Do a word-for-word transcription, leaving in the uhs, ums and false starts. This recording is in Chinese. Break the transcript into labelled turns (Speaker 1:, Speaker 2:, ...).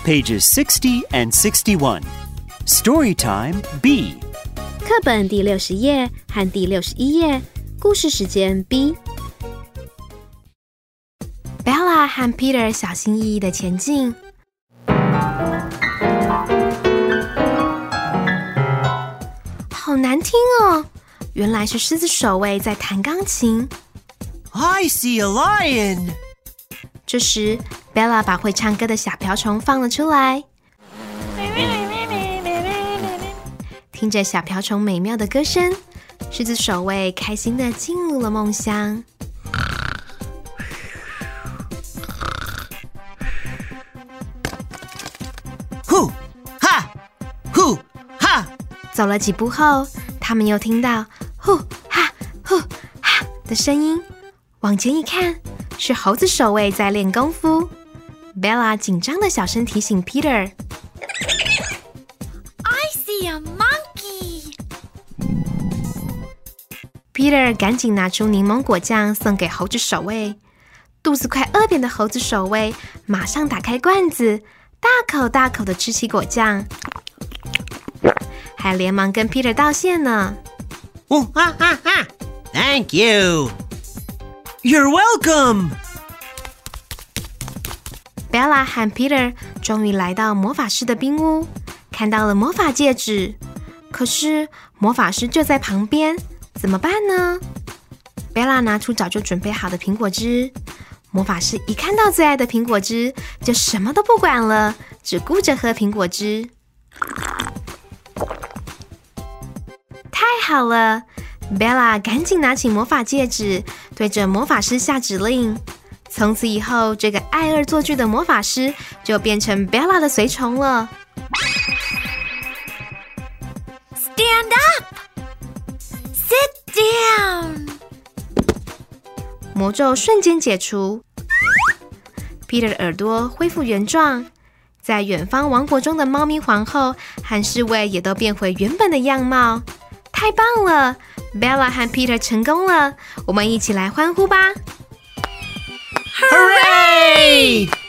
Speaker 1: pages sixty and sixty-one. Story time B.
Speaker 2: 课本第六十页和第六十一页，故事时间 B。Bella 和 Peter 小心翼翼地前进。好难听哦！原来是狮子守卫在弹钢琴。
Speaker 3: I see a lion.
Speaker 2: 这时 ，Bella 把会唱歌的小瓢虫放了出来。听着小瓢虫美妙的歌声，狮子守卫开心地进入了梦乡。
Speaker 3: 呼哈，呼哈！
Speaker 2: 走了几步后，他们又听到呼哈呼哈的声音。往前一看，是猴子守卫在练功夫。Bella 紧张地小声提醒 Peter：“I
Speaker 4: see a monkey.”
Speaker 2: Peter 赶紧拿出柠檬果酱送给猴子守卫。肚子快饿扁的猴子守卫马上打开罐子，大口大口地吃起果酱，还连忙跟 Peter 道谢呢。
Speaker 3: 哦哈哈哈 ！Thank you. You're welcome.
Speaker 2: Bella 和 Peter 终于来到魔法师的冰屋，看到了魔法戒指。可是魔法师就在旁边，怎么办呢？ Bella 拿出早就准备好的苹果汁。魔法师一看到最爱的苹果汁，就什么都不管了，只顾着喝苹果汁。太好了！ Bella 赶紧拿起魔法戒指，对着魔法师下指令。从此以后，这个爱恶作剧的魔法师就变成 Bella 的随从了。
Speaker 4: Stand up! Sit down!
Speaker 2: 魔咒瞬间解除 ，Peter 的耳朵恢复原状。在远方王国中的猫咪皇后和侍卫也都变回原本的样貌。太棒了 ！Bella 和 Peter 成功了，我们一起来欢呼吧
Speaker 3: Hooray!